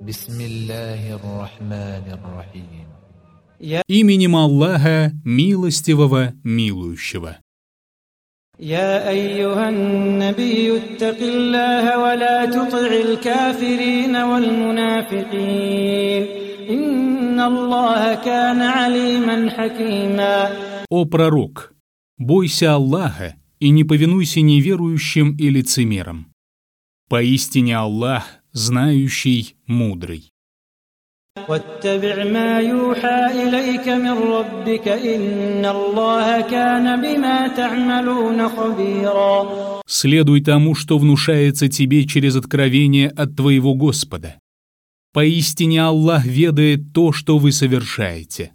Бисмиллахир-рахманир-рахим. Именем Аллаха, милостивого, милующего. يا أيها النبي اتق الله ولا تطع الكافرين والمنافقين إن الله كان عليما حكيما. О пророк, бойся Аллаха и не повинуйся неверующим и лицемерам. Поистине Аллах, знающий, мудрый. واتبع ما يوحى إليك من ربك إن الله كان بما تعملون خبيرا. Следуй тому, что внушается тебе через откровение от твоего Господа. Поистине Аллах ведает то, что вы совершаете.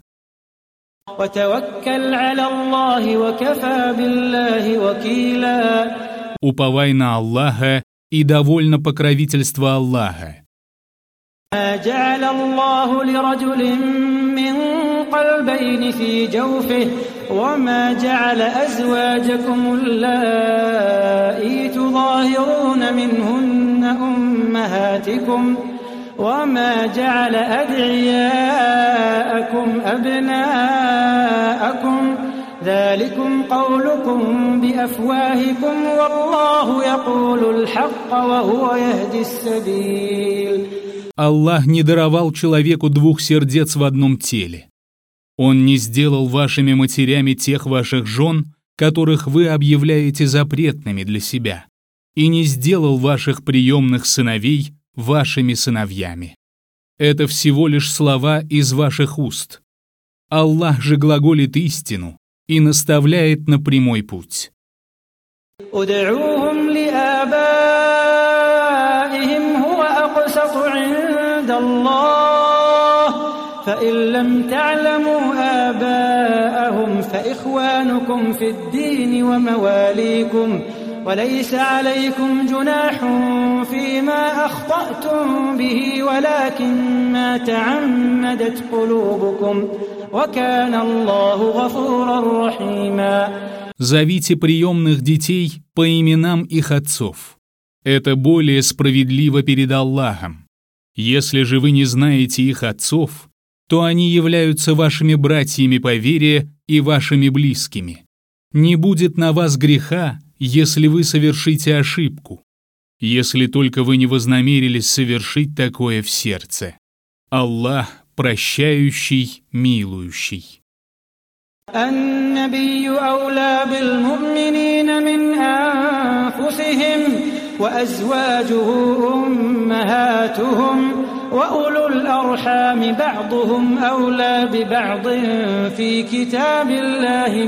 وتوكل على الله وكفى بالله وكيلا. Уповай на Аллаха и довольно покровительство Аллаха. ما جعل الله لرجل من قلبين في جوفه وما جعل أزواجكم اللائي تظاهرون منهن أمهاتكم وما جعل أدعياءكم أبناءكم ذلكم قولكم بأفواهكم والله يقول الحق وهو يهدي السبيل. Аллах не даровал человеку двух сердец в одном теле. Он не сделал вашими матерями тех ваших жен, которых вы объявляете запретными для себя, и не сделал ваших приемных сыновей вашими сыновьями. Это всего лишь слова из ваших уст. Аллах же глаголит истину и наставляет на прямой путь. ادعوهم لآبائهم هو أقسط عند الله فإن لم تعلموا آباءهم فإخوانكم في الدين ومواليكم وليس عليكم جناح فيما أخطأتم به ولكن ما تعمدت قلوبكم وكان الله غفورا رحيما. Зовите приемных детей по именам их отцов. Это более справедливо перед Аллахом. Если же вы не знаете их отцов, то они являются вашими братьями по вере и вашими близкими. Не будет на вас греха, если вы совершите ошибку, если только вы не вознамерились совершить такое в сердце. Аллах прощающий, милующий. النبي أولى بالمؤمنين من أنفسهم وأزواجه أمهاتهم وأولو الأرحام بعضهم أولى ببعض في كتاب الله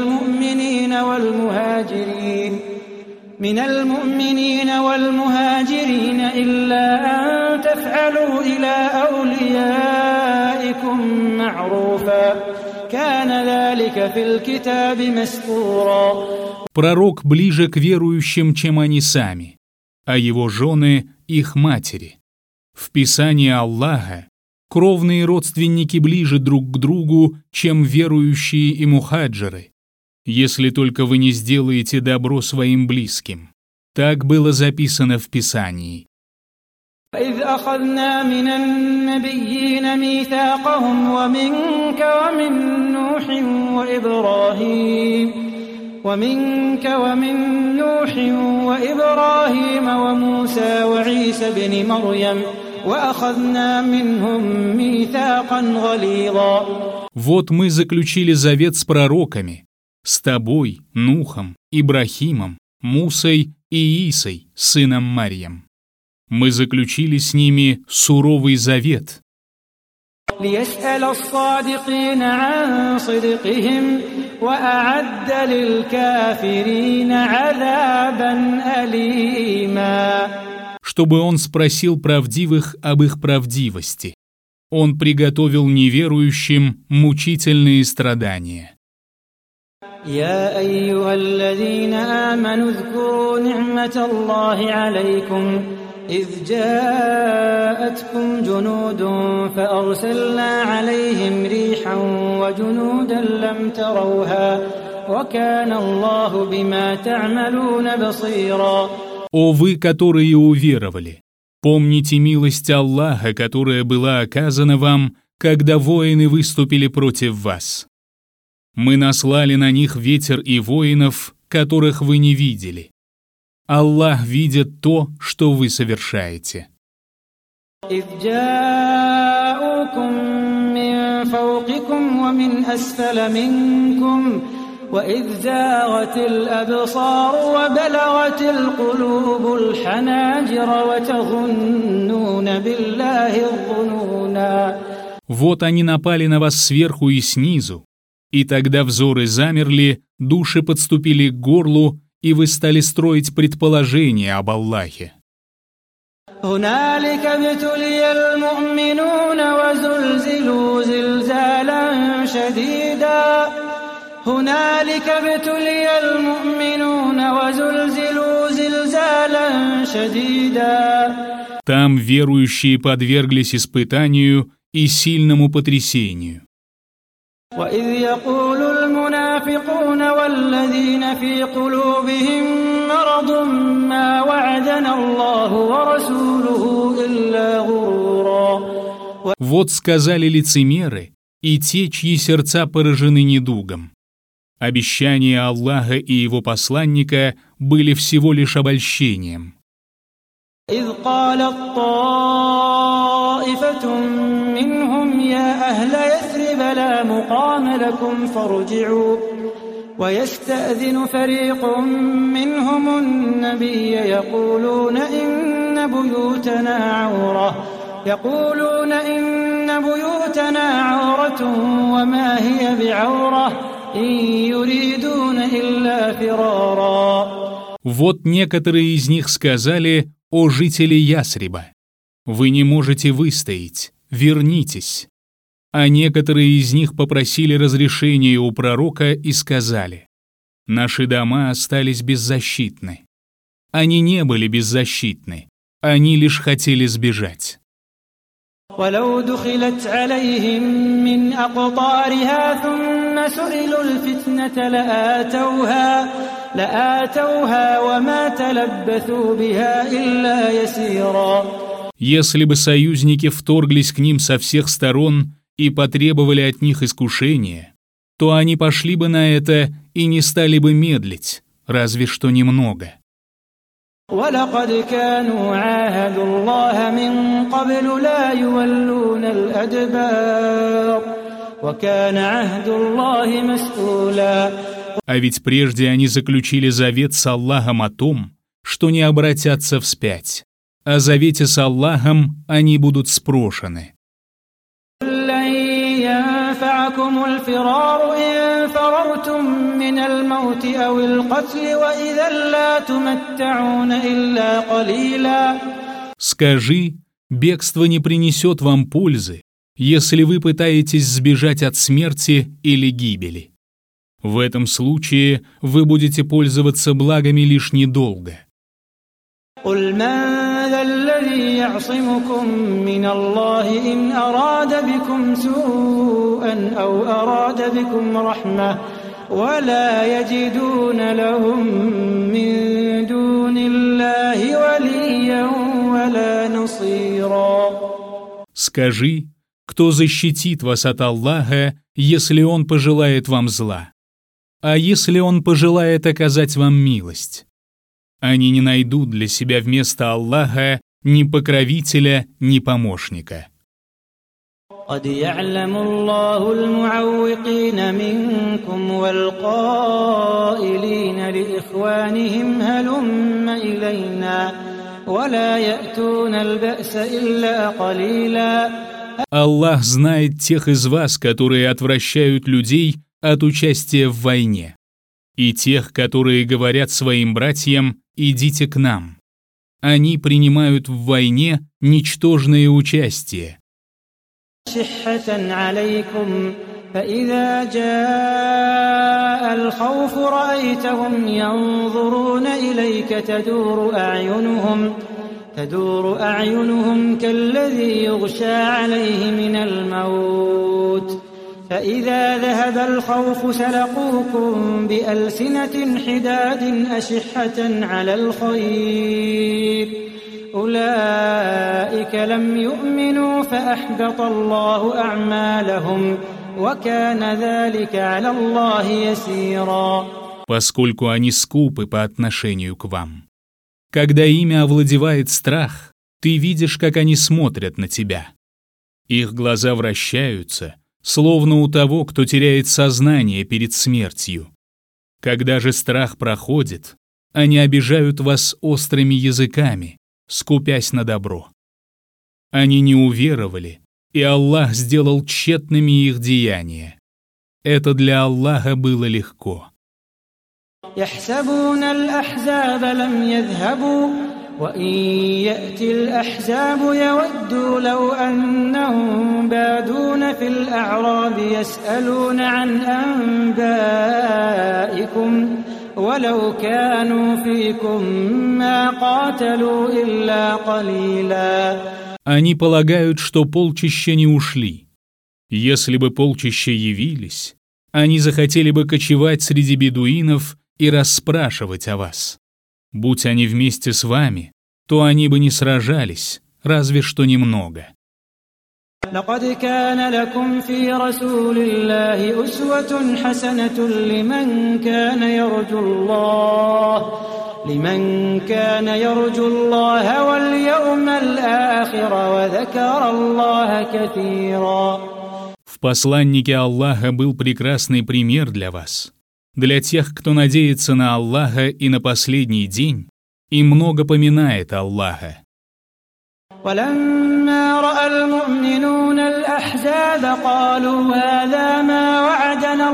من المؤمنين والمهاجرين إلا أن تفعلوا إلى أوليائكم معروفا كان ذلك في الكتاب مسطورا. Пророк ближе к верующим, чем они сами, а его жены – их матери. В Писании Аллаха кровные родственники ближе друг к другу, чем верующие и мухаджиры, если только вы не сделаете добро своим близким. Так было записано в Писании. وإذ أخذنا من النبيين ميثاقهم ومنك ومن نوح وإبراهيم وموسى وعيسى بن مريم وأخذنا منهم ميثاقا غليظا. Вот мы заключили завет с пророками, с тобой, Нухом, Ибрахимом, Мусой и Исой, сыном Марьям. Мы заключили с ними суровый завет. ليسأل الصادقين عن صدقهم وأعد للكافرين عذابا أليما. Чтобы он спросил правдивых об их правдивости. Он приготовил неверующим мучительные страдания. يا أيها الذين آمنوا اذكروا نعمة الله عليكم إذ جاءتكم جنود فأرسلنا عليهم ريحا وجنودا لم تروها وكان الله بما تعملون بصيرا. О вы, которые уверовали! Помните милость Аллаха, которая была оказана вам, когда воины выступили против вас. Мы наслали на них ветер и воинов, которых вы не видели. Аллах видит то, что вы совершаете. إذ جاءوكم من فوقكم ومن أسفل منكم وإذ زاغت الأبصار وبلغت القلوب الحناجر وتظنون بالله الظنونا. Вот они напали на вас сверху и снизу, и тогда взоры замерли, души подступили к горлу, и вы стали строить предположения об Аллахе. هنالك ابتلي المؤمنون وزلزلوا زلزالا شديدا هنالك ابتلي المؤمنون وزلزلوا زلزالا شديدا. Там верующие подверглись испытанию и сильному потрясению. وإذ يقول المنافقون والذين في قلوبهم مرض ما وعدنا الله ورسوله إلا غرورا. Вот сказали лицемеры и те, чьи сердца поражены недугом. Обещания Аллаха и его посланника были всего лишь обольщением. إذ قالت طائفة منهم يا أهل يثرب لا مقام لكم فارجعوا ويستأذن فريق منهم النبي يقولون إن بيوتنا عورة وما هي بعورة إن يريدون إلا فرارا. Вот некоторые из них сказали: «О жители Ясриба, вы не можете выстоять, вернитесь». А некоторые из них попросили разрешения у пророка и сказали: «Наши дома остались беззащитны». Они не были беззащитны, они лишь хотели сбежать. ولو دخلت عليهم من أقطارها ثم سئلوا الفتنة لآتوها وما تلبثوا بها إلا يسيرا. Если бы союзники вторглись к ним со всех сторон и потребовали от них искушения, то они пошли бы на это и не стали бы медлить, разве что немного. ولقد كانوا عاهدوا الله من قبل لا يولون الأدبار وكان عهد الله مسؤولا. А ведь прежде они заключили завет с Аллахом о том, что не обратятся вспять. О завете с Аллахом они будут спрошены. لن ينفعكم الفرار إن فررتم من الموت أو القتل وإذا لا تمتعون إلا قليلا. Скажи, бегство не принесет вам пользы, если вы пытаетесь сбежать от смерти или гибели. В этом случае вы будете пользоваться благами лишь недолго. قل من ذا الذي يعصمكم من الله إن أراد بكم سوءا أو أراد بكم رحمة ولا يجدون لهم من دون الله وليا ولا نصيرا. Скажи, кто защитит вас от Аллаха, если Он пожелает вам зла? А если Он пожелает оказать вам милость? Они не найдут для себя вместо Аллаха ни покровителя, ни помощника. قد يعلم الله المعوقين منكم والقائلين لإخوانهم هلم إلينا ولا يأتون البأس إلا قليلا. Аллах знает тех из вас, которые отвращают людей от участия в войне, и тех, которые говорят своим братьям: «Идите к нам». Они принимают в войне ничтожное участие. شحة عليكم فإذا جاء الخوف رأيتهم ينظرون إليك تدور أعينهم كالذي يغشى عليه من الموت فإذا ذهب الخوف سلقوكم بألسنة حداد أشحة على الخير أولئك لم يؤمنوا فأحبط الله أعمالهم وكان ذلك على الله يسيرا. Поскольку они скупы по отношению к вам. Когда ими овладевает страх, ты видишь, как они смотрят на тебя. Их глаза вращаются, словно у того, кто теряет сознание перед смертью. Когда же страх проходит, они обижают вас острыми языками, скупясь на добро. Они не уверовали, и Аллах сделал тщетными их деяния. Это для Аллаха было легко. يحسبون الأحزاب لم يذهبوا وإن يأتي الأحزاب يودوا لو أنهم بادون في الأعراب يسألون عن أنبائكم ولو كانوا فيكم ما قاتلوا إلا قليلا. Они полагают, что полчища не ушли. Если бы полчища явились, они захотели бы кочевать среди бедуинов и расспрашивать о вас. Будь они вместе с вами, то они бы не сражались, разве что немного. لقد كان لكم في رسول الله أسوة حسنة لمن كان يرجو الله واليوم الآخر وذكر الله كثيرا. В посланнике Аллаха был прекрасный пример для вас, для тех, кто надеется на Аллаха и на последний день и много поминает Аллаха. ولما رأى المؤمنون الأحزاب قالوا هذا ما وعدنا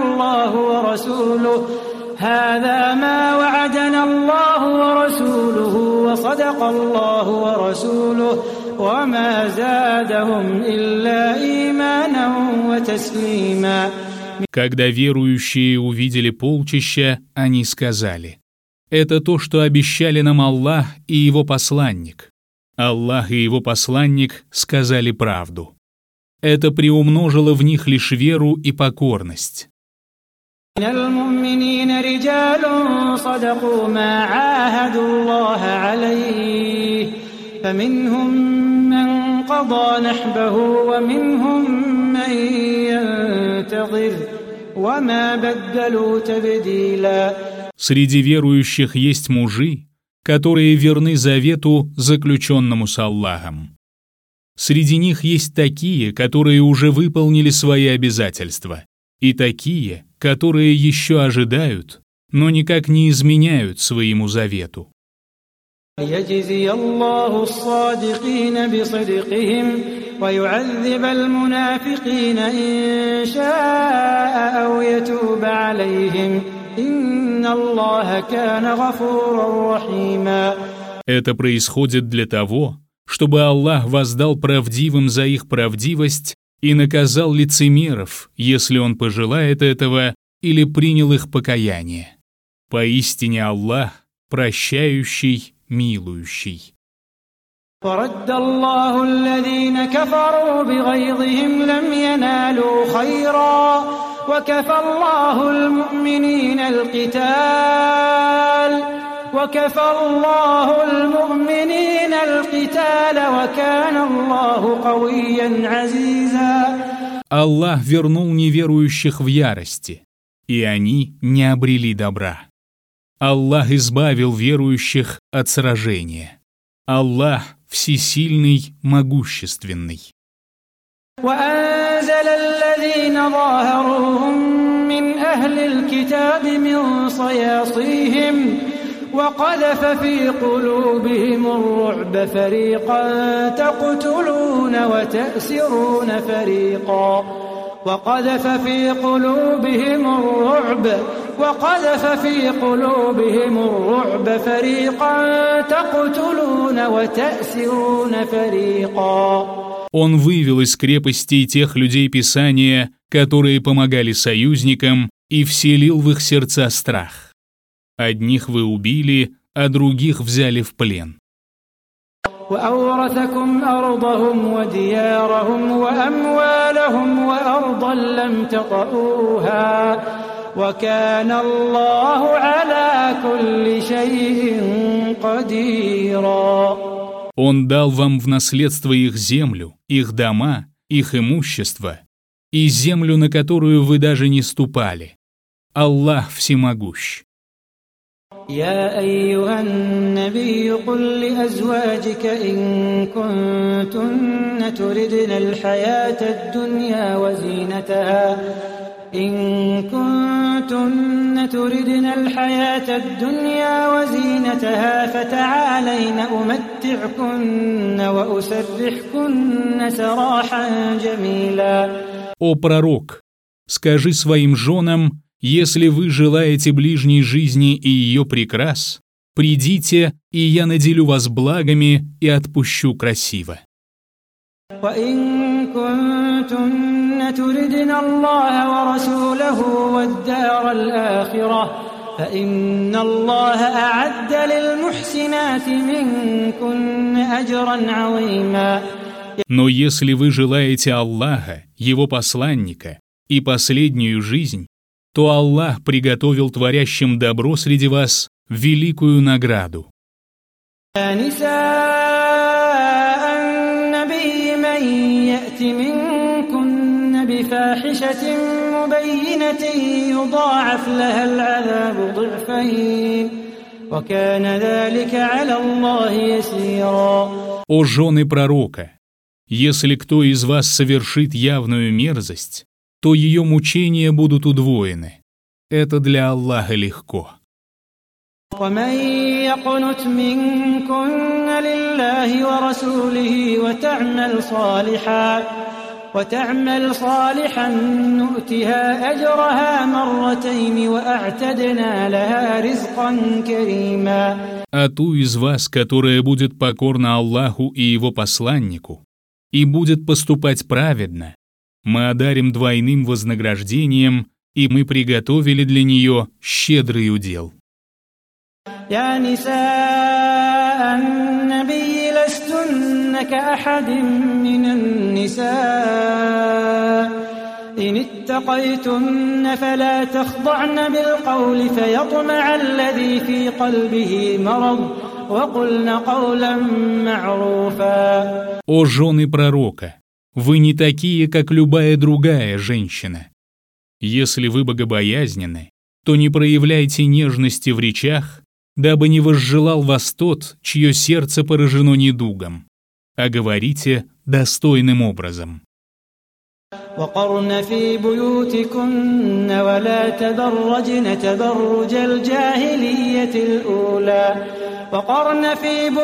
الله ورسوله وصدق الله ورسوله وما زادهم إلا إيمانا وتسليما. Когда верующие увидели полчища, они сказали: «Это то, что обещали нам Аллах и Его посланник». Аллах и Его посланник сказали правду. Это приумножило в них лишь веру и покорность. من المؤمنين رجال صدقوا ما عاهدوا الله عليه فمنهم من قضى نحبه ومنهم من ينتظر وما بدلوا تبديلا. Среди верующих есть мужи, которые верны завету, заключенному с Аллахом. Среди них есть такие, которые уже выполнили свои обязательства, и такие, которые еще ожидают, но никак не изменяют своему завету. ليجزي الله الصادقين بصدقهم ويعذب المنافقين إن شاء أو يتوب عليهم إن الله كان غفورا رحيما. Это происходит для того, чтобы Аллах воздал правдивым за их правдивость и наказал лицемеров, если Он пожелает этого или принял их покаяние. Поистине Аллах прощающий, милующий. ورد الله الذين كفروا بغيظهم لم ينالوا خيرا وكفى الله المؤمنين القتال وكان الله قويا عزيزا. Аллах вернул неверующих в ярости, и они не обрели добра. Аллах избавил верующих от сражения. Аллах всесильный, могущественный. وأنزل الذين ظاهروهم من أهل الكتاب من صياصيهم وقذف في قلوبهم الرعب فريقا تقتلون وتأسرون فريقا وقذف في قلوبهم الرعب فريقا تقتلون وتأسرون فريقا. Он вывел из крепостей тех людей Писания, которые помогали союзникам, и вселил в их сердца страх. Одних вы убили, а других взяли в плен. وأورثكم أرضهم وديارهم وأموالهم وأرضا لم تطئوها وكان الله على كل شيء قديرا. Он дал вам в наследство их землю, их дома, их имущество и землю, на которую вы даже не ступали. Аллах всемогущ. يا أيها النبي قل لأزواجك إن كنتن تردن الحياة الدنيا وزينتها فتعالين أمتعكن وأسرحكن سراحا جميلا. О пророк, скажи своим женам: если вы желаете ближней жизни и ее прикрас, придите, и я наделю вас благами и отпущу красиво. وإن كنتن تردن الله ورسوله والدار الآخرة فإن الله أعد للمحسنات منكن أجرا عظيما. Но если вы желаете Аллаха, Его посланника и последнюю жизнь, то Аллах приготовил творящим добро среди вас великую награду. يا نساء النبي من يأت منكن بفاحشة مبينة يضاعف لها العذاب ضعفين وكان ذلك على الله يسيرا. О жены пророка, если кто из вас совершит явную мерзость, то ее мучения будут удвоены. Это для Аллаха легко. ومن يقنت منكن لله ورسوله وتعمل صالحا نؤتها أجرها مرتين وأعتدنا لها رزقا كريما. А ту из вас, которая будет покорна Аллаху и Его посланнику, и будет поступать праведно, мы одарим двойным вознаграждением, и мы приготовили для нее щедрый удел. يا نساء النبي لستن كأحد من النساء إن اتقيتن فلا تخضعن بالقول فيطمع الذي في قلبه مرض وقلن قولا معروفا. О жены пророка, вы не такие, как любая другая женщина. Если вы богобоязненны, то не проявляйте нежности в речах, дабы не возжелал вас тот, чье сердце поражено недугом, а говорите достойным образом. وقرن في بيوتكن ولا تبرجن تبرج الجاهلية الأولى وقرن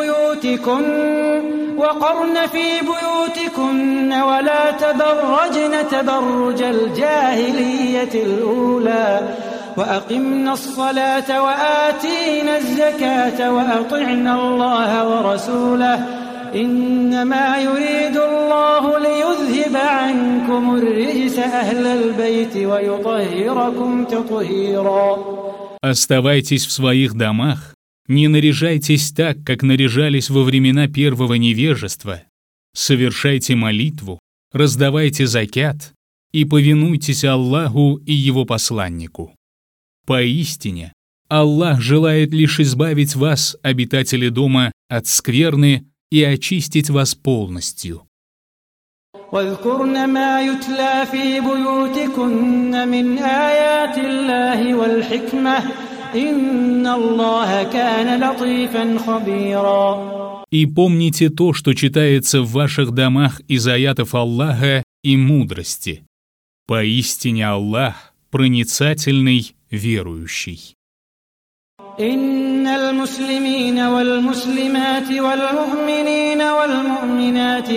في بيوتكن ولا تبرجن تبرج الجاهلية الأولى وأقمنا الصلاة وآتينا الزكاة وأطعنا الله ورسوله إنما يريد الله ليذهب عنكم الرجس أهل البيت ويطهركم تطهيرا. Оставайтесь в своих домах, не наряжайтесь так, как наряжались во времена первого невежества, совершайте молитву, раздавайте закят и повинуйтесь Аллаху и Его посланнику. Поистине, Аллах желает лишь избавить вас, обитатели дома, от скверны и очистить вас полностью. واذكرن ما يتلى في بيوتكن من آيات الله والحكمة إن الله كان لطيفا خبيرا. И помните то, что читается в ваших домах из аятов Аллаха и мудрости. Поистине Аллах проницательный, верующий. إن المسلمين والمسلمات والمؤمنين والمؤمنات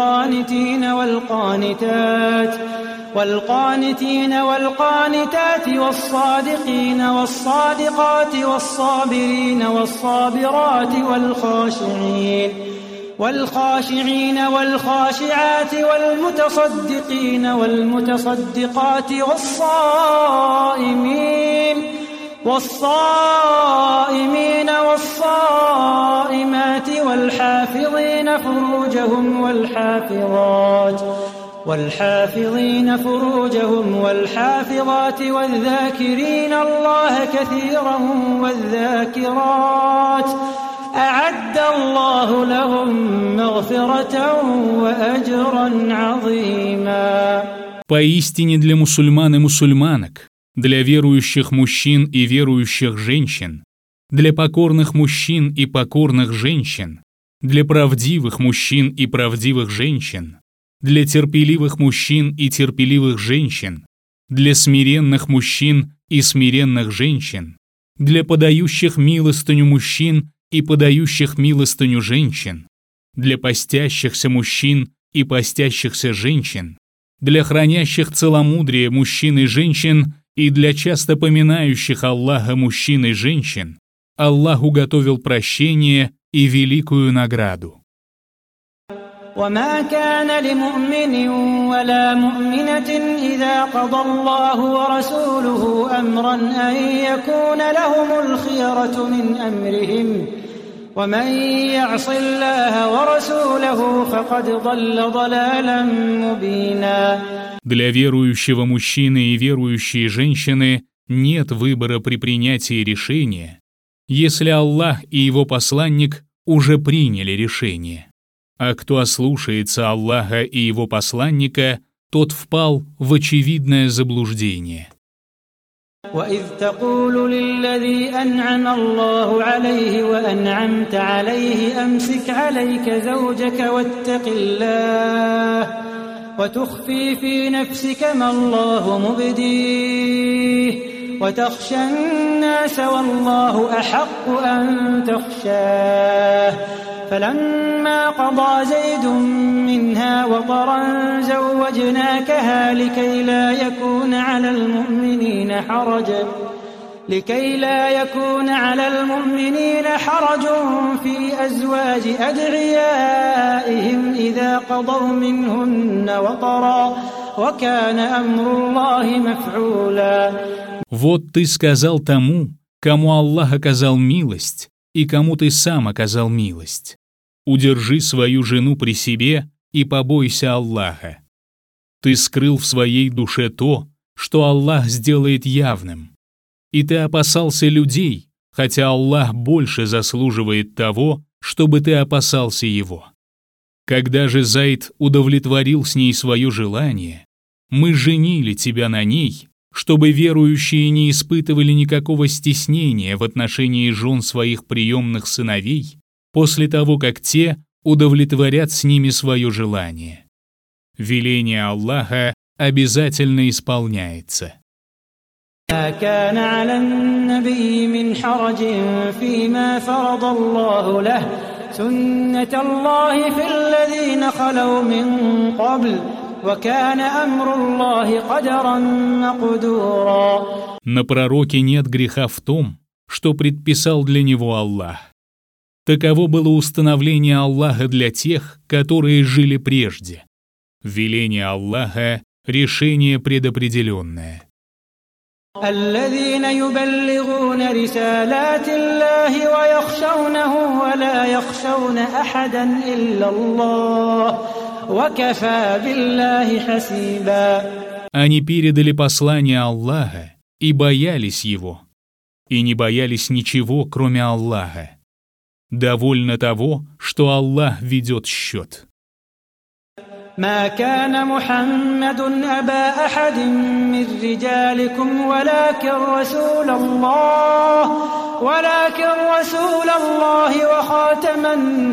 والقانتين والقانتات والصادقين والصادقات والصابرين والصابرات والخاشعين والخاشعات والمتصدقين والمتصدقات والصائمين والصائمات والحافظين فروجهم والحافظات والذاكرين الله كثيرا أعد الله لهم مغفرة وأجرا عظيما. Поистине для мусульман и мусульманок, для верующих мужчин и верующих женщин, для покорных мужчин и покорных женщин, для правдивых мужчин и правдивых женщин, для терпеливых мужчин и терпеливых женщин, для смиренных мужчин и смиренных женщин, для подающих милостыню мужчин и подающих милостыню женщин, для постящихся мужчин и постящихся женщин, для хранящих целомудрие мужчин и женщин и для часто поминающих Аллаха мужчин и женщин, Аллах уготовил прощение и великую награду. وما كان لمؤمن ولا مؤمنة إذا قضى الله ورسوله أمرا أن يكون لهم الخيرة من أمرهم ومن يعص الله ورسوله فقد ضل ضلالا مبينا. Для верующего мужчины и верующей женщины нет выбора при принятии решения, если Аллах и его посланник уже приняли решение. А кто ослушается Аллаха и его посланника, тот впал в очевидное заблуждение. وإذ تقول للذي أنعم الله عليه وأنعمت عليه أمسك عليك زوجك واتق الله وتخفي في نفسك ما الله مبديه وتخشى الناس والله أحق أن تخشاه فلما قضى زيد منها وطرا زوجناكها لكي لا يكون على المؤمنين حرج في أزواج أدعيائهم إذا قضوا منهن وطرا وكان أمر الله مفعولا. Вот ты сказал тому, кому Аллах оказал милость, и кому ты сам оказал милость. Удержи свою жену при себе и побойся Аллаха. Ты скрыл в своей душе то, что Аллах сделает явным. И ты опасался людей, хотя Аллах больше заслуживает того, чтобы ты опасался Его. Когда же Зайд удовлетворил с ней свое желание, мы женили тебя на ней, чтобы верующие не испытывали никакого стеснения в отношении жен своих приемных сыновей после того, как те удовлетворят с ними свое желание. Веление Аллаха обязательно исполняется. ما كان على النبي من حرج فيما فرض الله له سنة الله في الذين خلوا من قبل وكان أمر الله قدرا مقدورا. На пророке нет греха в том, что предписал для него Аллах. Таково было установление Аллаха для тех, которые жили прежде. Веление Аллаха — решение предопределенное. الذين يبلغون رسالات الله ويخشونه ولا يخشون أحدا إلا الله وكفى بالله حسيبا. Они передали послание Аллаха и боялись его, и не боялись ничего, кроме Аллаха. Довольно того, что Аллах ведет счет. ما كان محمد أبا أحد من رجالكم ولكن رسول الله وخاتم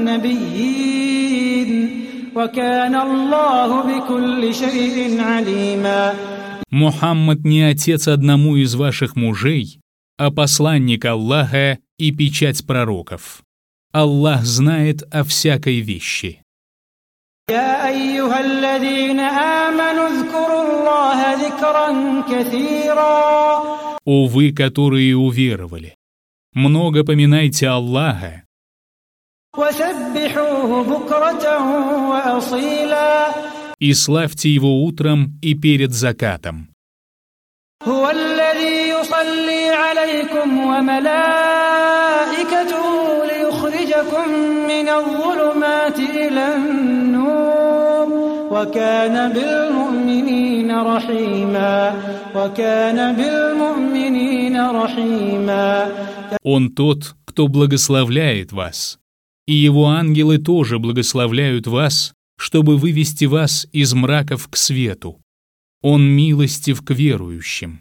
النبيين وكان الله بكل شيء عليما. Мухаммад не отец одному из ваших мужей, а посланник Аллаха и печать пророков. Аллах знает о всякой вещи. يا أيها الذين آمنوا اذكروا الله ذكرا كثيرا. О вы, которые уверовали, много поминайте Аллаха. وسبحوه بكرة وأصيلا. И славьте его утром и перед закатом. هو الذي يصلي عليكم وملائكته ليخرجكم من الظلمات إلى النور وكان بالمؤمنين رحيما. Он тот, кто кто благословляет вас, и Его ангелы тоже благословляют вас, чтобы вывести вас из мраков к свету. Он милостив к верующим».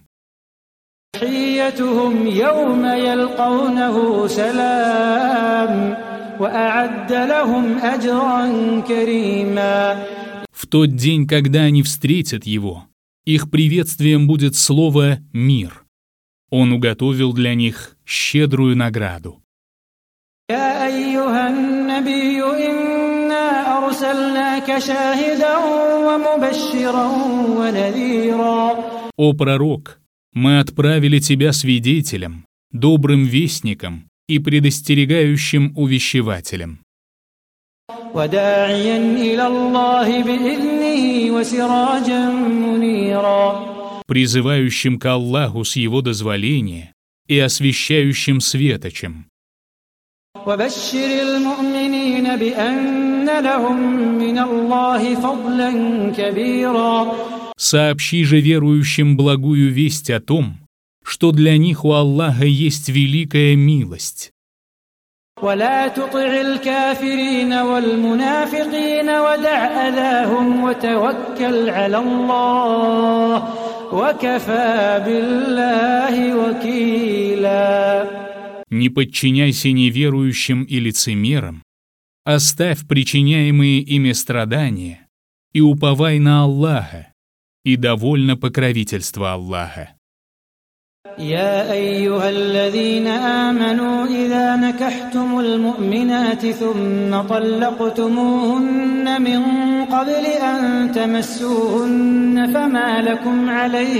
تحيتهم يوم يلقونه سلام وأعد لهم أجرا كريما. В тот день, когда они встретят Его, их приветствием будет слово «мир». Он уготовил для них щедрую награду. يا أيها النبي إنا أرسلناك شاهدا ومبشرا ونذيرا. О пророк, мы отправили тебя свидетелем, добрым вестником и предостерегающим увещевателем, وداعيا إلى الله بإذنه وسراجا منيرا. призывающим к Аллаху с Его дозволения и освещающим светочем. وبشر المؤمنين بأن لهم من الله فضلا كبيرا. Сообщи же верующим благую весть о том, что для них у Аллаха есть великая милость. ولا تطع الكافرين والمنافقين ودع أذاهم وتوكل على الله وكفى بالله وكيلا. Не подчиняйся неверующим и лицемерам, оставь причиняемые ими страдания и уповай на Аллаха, и довольно покровительство Аллаха. يا أيها الذين آمنوا إذا نكحتم المؤمنات ثم طلقتموهن من قبل أن تمسوهن فما لكم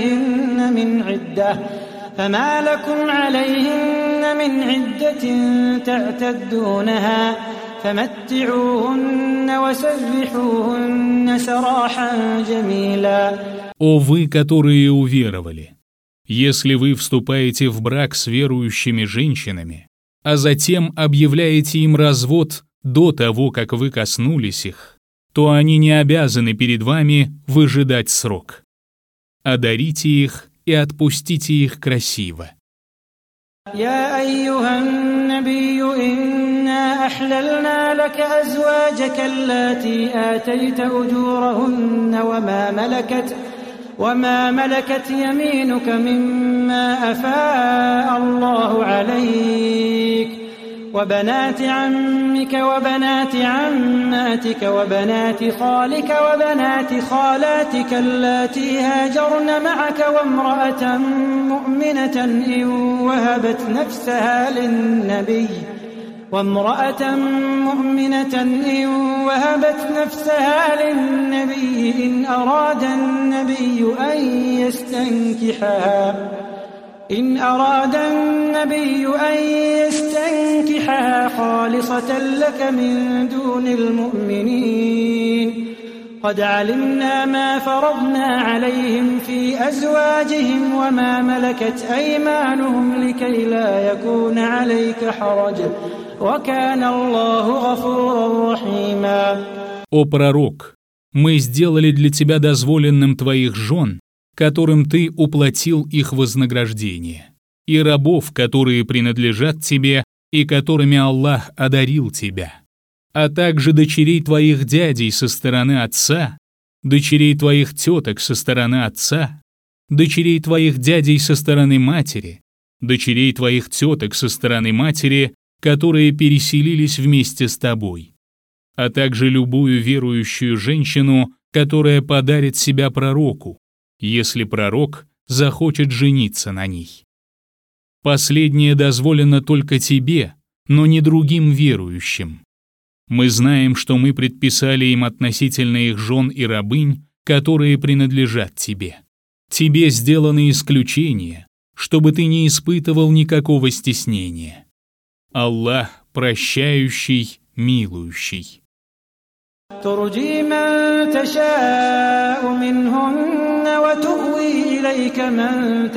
عليهن من عدة تعتدونها فمتعوهن وسرحوهن سراحا جميلا. О вы, которые уверовали! Если вы вступаете в брак с верующими женщинами, а затем объявляете им развод до того, как вы коснулись их, то они не обязаны перед вами выжидать срок. Одарите их и отпустите их красиво. يا أيها النبي إنا أحللنا لك أزواجك اللاتي آتيت أجورهن وما ملكت يمينك مما أفاء الله عليك وبنات عمك وبنات عماتك وبنات خالك وبنات خالاتك اللاتي هاجرن معك وامرأة مؤمنة إن وهبت نفسها للنبي إن أراد النبي أن يستنكحها خالصة لك من دون المؤمنين قد علمنا ما فرضنا عليهم في أزواجهم وما ملكت أيمانهم لكي لا يكون عليك حرج وكان الله غفورا رحيما. О пророк, мы сделали для тебя дозволенным твоих жен, которым ты уплатил их вознаграждение, и рабов, которые принадлежат тебе и которыми Аллах одарил тебя, а также дочерей твоих дядей со стороны отца, дочерей твоих теток со стороны отца, дочерей твоих дядей со стороны матери, дочерей твоих теток со стороны матери, которые переселились вместе с тобой, а также любую верующую женщину, которая подарит себя пророку, если пророк захочет жениться на ней. Последнее дозволено только тебе, но не другим верующим. Мы знаем, что мы предписали им относительно их жен и рабынь, которые принадлежат тебе. Тебе сделаны исключения, чтобы ты не испытывал никакого стеснения. Аллах прощающий, милующий. ترجي من تشاء منهن وتؤوي إليك من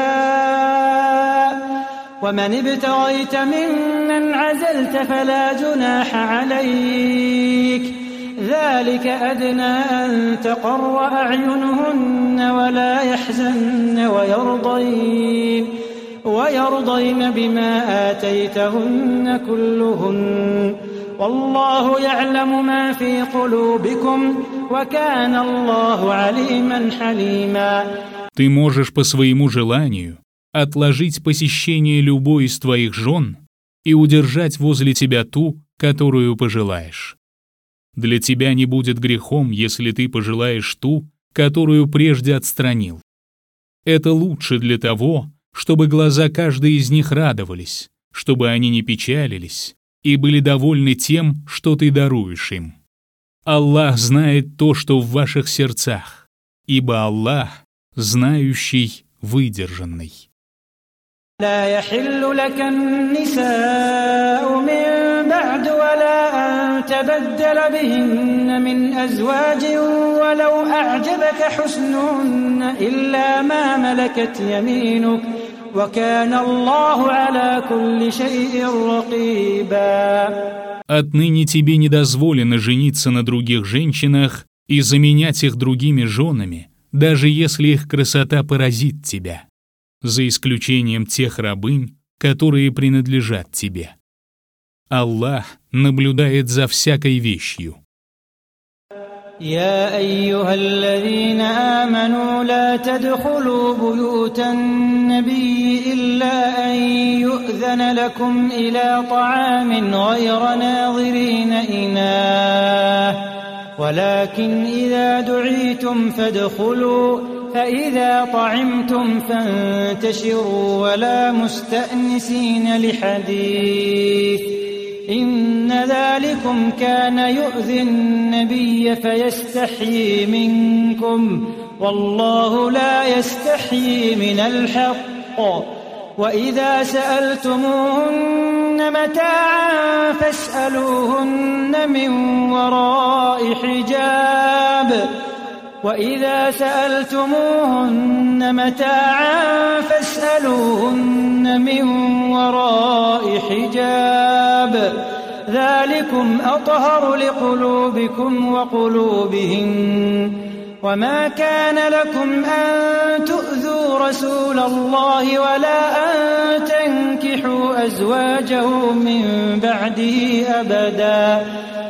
تشاء ومن ابتغيت ممن عزلت فلا جناح عليك ذلك أدنى أن تقر أعينهن ولا يحزن ويرضين بما آتيتهن كلهن والله يعلم ما في قلوبكم وكان الله عليما حليما. Ты можешь по своему желанию отложить посещение любой из твоих жен и удержать возле тебя ту, которую пожелаешь. Для тебя не будет грехом, если ты пожелаешь ту, которую прежде отстранил. Это лучше для того, чтобы глаза каждой из них радовались, чтобы они не печалились и были довольны тем, что ты даруешь им. Аллах знает то, что в ваших сердцах, ибо Аллах знающий, выдержанный. لا يحل لك النساء من بعد ولا أن تبدل بهن من أزواج ولو أعجبك حسنهن إلا ما ملكت يمينك وكان الله على كل شيء رقيبا. Отныне тебе не дозволено жениться на других женщинах и заменять их другими женами, даже если их красота поразит тебя, за исключением тех рабынь, которые принадлежат тебе. Аллах наблюдает за всякой вещью. يا أيها الذين آمنوا لا تدخلوا بيوت النبي إلا أن يؤذن لكم إلى طعام غير ناظرين إناه ولكن إذا دعيتم فادخلوا فإذا طعمتم فانتشروا ولا مستأنسين لحديث إن ذلكم كان يؤذي النبي فيستحيي منكم والله لا يستحيي من الحق وإذا سألتموهن متاعا فاسألوهن من وراء حجاب وإذا سألتموهن متاعا فاسألوهن من وراء حجاب ذلكم أطهر لقلوبكم وقلوبهن وما كان لكم أن تؤذوا رسول الله ولا أن تنكحوا أزواجه من بعده أبدا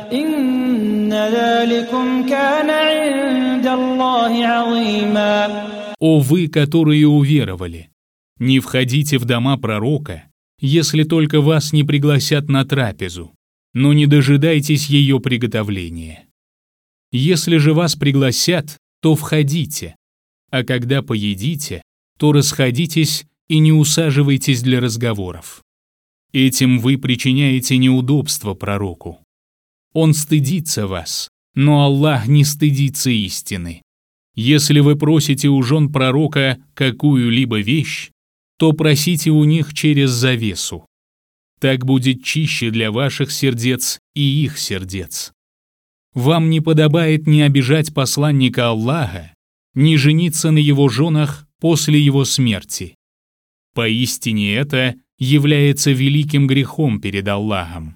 إن ذلكم كان عند الله عظيما. О вы, которые уверовали, не входите в дома пророка, если только вас не пригласят на трапезу, но не дожидайтесь ее приготовления. Если же вас пригласят, то входите, а когда поедите, то расходитесь и не усаживайтесь для разговоров. Этим вы причиняете неудобство пророку. Он стыдится вас, но Аллах не стыдится истины. Если вы просите у жен пророка какую-либо вещь, то просите у них через завесу. Так будет чище для ваших сердец и их сердец. Вам не подобает ни обижать посланника Аллаха, ни жениться на его женах после его смерти. Поистине это является великим грехом перед Аллахом.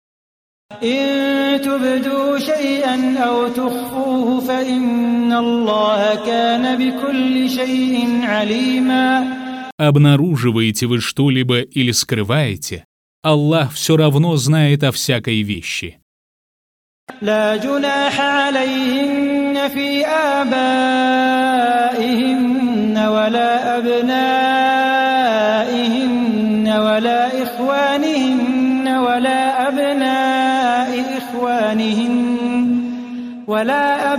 إن تبدوا شيئا أو تخفوه فإن الله كان بكل شيء عليما. Обнаруживаете вы что-либо или скрываете, Аллах все равно знает о всякой вещи. لا جناح عليهن في آبائهن ولا أبنائهن ولا إخوانهن ولا أبناء إخوانهن ولا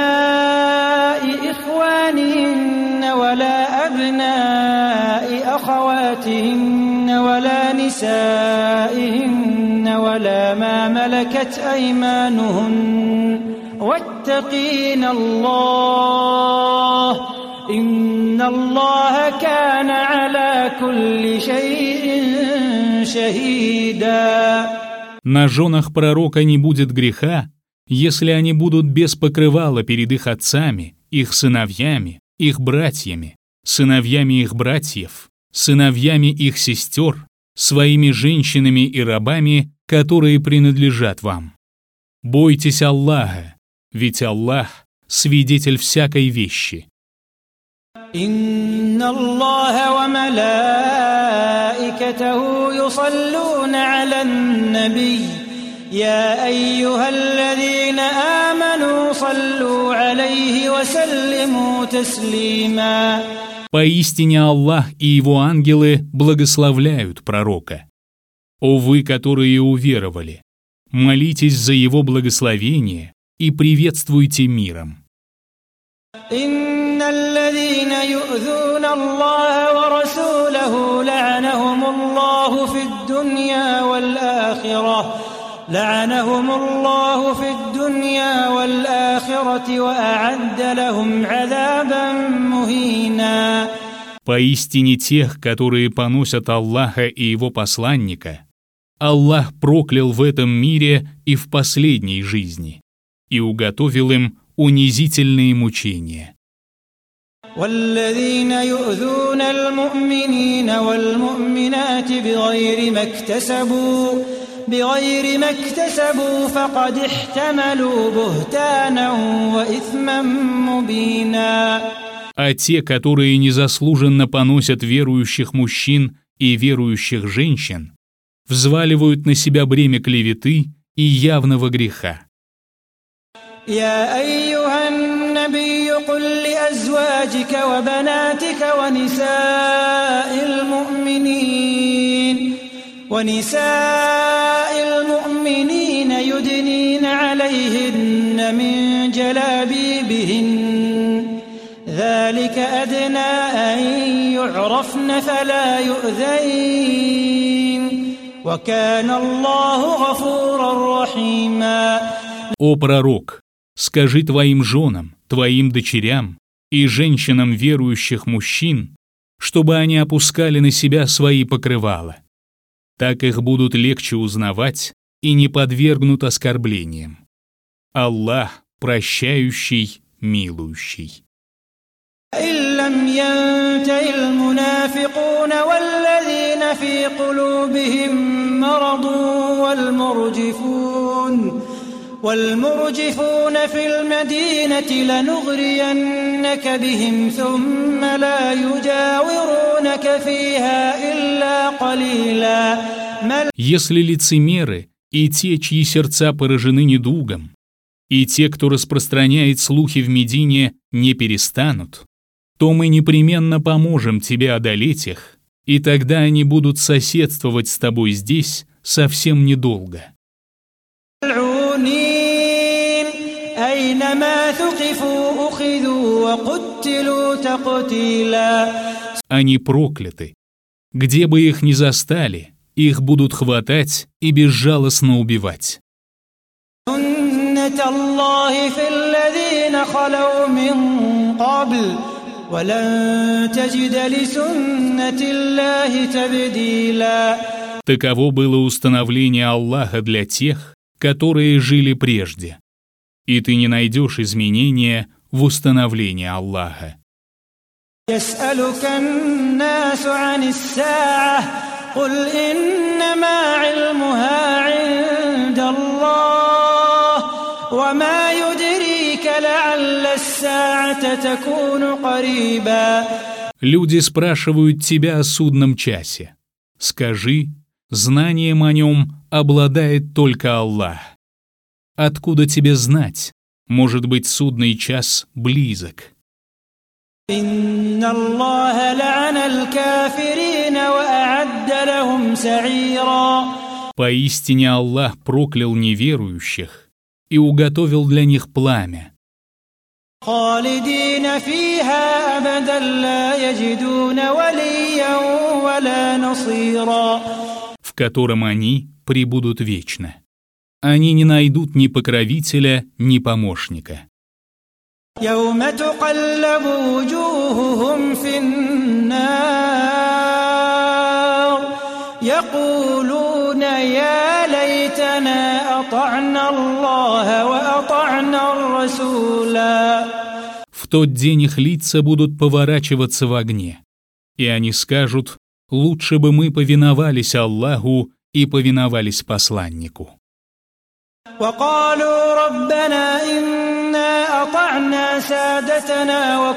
أبناء أخواتهن ولا نسائهن ولا ما ملكت أيمانهن واتقين الله إن الله كان على كل شيء شهيدا. На женах пророка не будет греха, если они будут без покрывала перед их отцами, их сыновьями, их братьями, сыновьями их братьев, сыновьями их сестер, своими женщинами и рабами, которые принадлежат вам. Бойтесь Аллаха, ведь Аллах — свидетель всякой вещи. إن الله وملائكته يصلون على النبي يا أيها الذين آمنوا صلوا عليه وسلموا تسليما. Поистине Аллах и Его ангелы благословляют пророка. О вы, которые уверовали, молитесь за его благословение и приветствуйте миром. إن الذين يؤذون الله ورسوله لعنهم الله في الدنيا والآخرة وأعد لهم عذابا مهينا. Поистине тех, которые поносят Аллаха и Его посланника, Аллах проклял в этом мире и в последней жизни и уготовил им унизительные мучения. والذين يؤذون المؤمنين والمؤمنات بغير ما اكتسبوا فقد احتملوا بهتانا وإثما مبينا. А те, которые незаслуженно поносят верующих мужчин и верующих женщин, взваливают на себя бремя клеветы и явного греха. يا أيها النبي قل لأزواجك وبناتك ونساء المؤمنين يدنين عليهن من جلابيبهن ذلك أدنى أن يعرفن فلا يؤذين وكان الله غفورا رحيما. О пророк, скажи твоим женам, твоим дочерям и женщинам верующих мужчин, чтобы они опускали на себя свои покрывала. Так их будут легче узнавать и не подвергнут оскорблениям. Аллах прощающий, милующий. إن لم ينته المنافقون والذين في قلوبهم مرض والمرجفون في المدينة لنغرينك بهم ثم لا يجاورونك فيها إلا قليلا. Если лицемеры и те, чьи сердца поражены недугом, и те, кто распространяет слухи в Медине, не перестанут, то мы непременно поможем тебе одолеть их, и тогда они будут соседствовать с тобой здесь совсем недолго. Они прокляты. Где бы их ни застали, их будут хватать и безжалостно убивать. Таково было установление Аллаха для тех, которые жили прежде, и ты не найдешь изменения в установлении Аллаха. يسألك الناس عن الساعة قل إنما علمها عند الله وما يدريك لعل الساعة تكون قريبا. Люди спрашивают тебя о судном часе. Скажи, знанием о нем обладает только Аллах. Откуда тебе знать? Может быть, судный час близок. إن الله لعن الكافرين وأعد لهم سعيرا. Поистине Аллах проклял неверующих и уготовил для них пламя. خالدين فيها أبدا لا يجدون وليا ولا نصيرا. В котором они пребудут вечно. Они не найдут ни покровителя, ни помощника. يوم تقلب وجوههم في النار يقولون يا ليتنا أطعنا الله وأطعنا الرسولا. В тот день их лица будут поворачиваться в огне, и они скажут: лучше бы мы повиновались Аллаху и повиновались посланнику. وقالوا ربنا إنا أطعنا سادتنا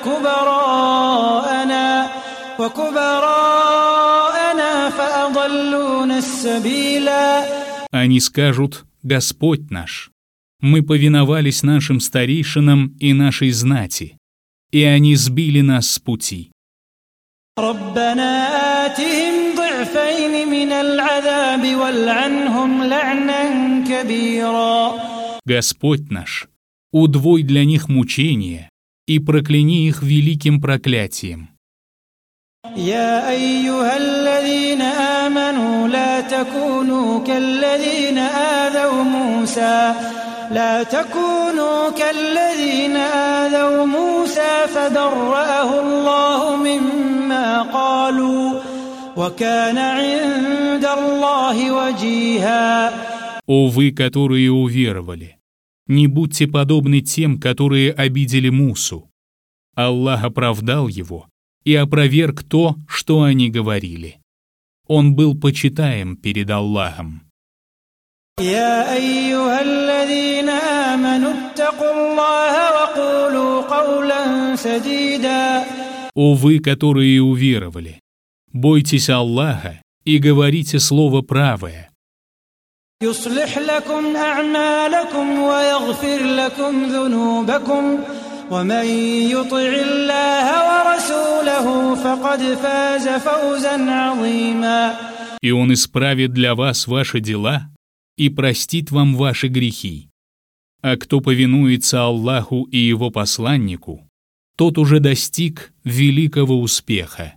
وكبراءنا فأضلونا السبيلا. Они скажут: «Господь наш, мы повиновались нашим старейшинам и нашей знати, и они сбили нас с пути». ربنا آتهم ضعفين من العذاب والعنهم لعنا كبيرا. Господь наш, удвой для них мучения и прокляни их великим проклятием. يا أيها الذين آمنوا لا تكونوا كالذين آذوا موسى فبرأه الله مما قالوا وكان عند الله وجيها. О вы, которые уверовали, не будьте подобны тем, которые обидели Мусу. Аллах оправдал его и опроверг то, что они говорили. Он был почитаем перед Аллахом. يا أيها الذين آمنوا اتقوا الله وقولوا قولا سديدا. О вы, которые уверовали, бойтесь Аллаха и говорите слово правое. يصلح لكم أعمالكم ويغفر لكم ذنوبكم ومن يطع الله ورسوله فقد فاز فوزا عظيما. И Он исправит для вас ваши дела и простит вам ваши грехи. А кто повинуется Аллаху и Его посланнику, тот уже достиг великого успеха.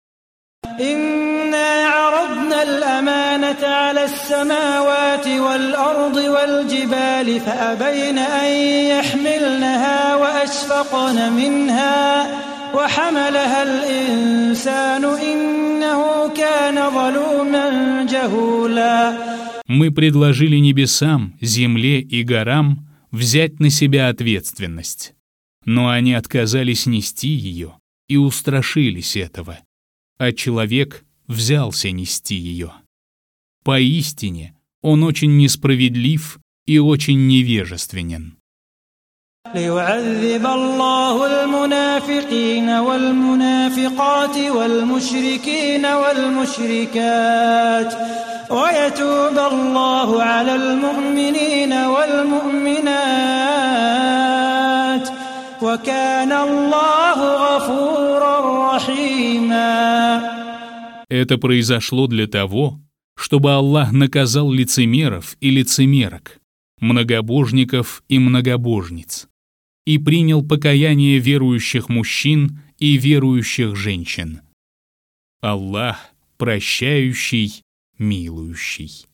إنا عرضنا الأمانة على السماوات والأرض والجبال فأبين أن يحملنها وأشفقن منها وحملها الإنسان إنه كان ظلوما جهولا. Мы предложили небесам, земле и горам взять на себя ответственность, но они отказались нести ее и устрашились этого, а человек взялся нести ее. Поистине, он очень несправедлив и очень невежественен. ليعذب الله المنافقين والمنافقات والمشركين والمشركات ويتوب الله على المؤمنين والمؤمنات وكان الله غفورا رحيما. Это произошло для того, чтобы Аллах наказал лицемеров и лицемерок, многобожников и многобожниц, и принял покаяние верующих мужчин и верующих женщин. Аллах прощающий, милующий.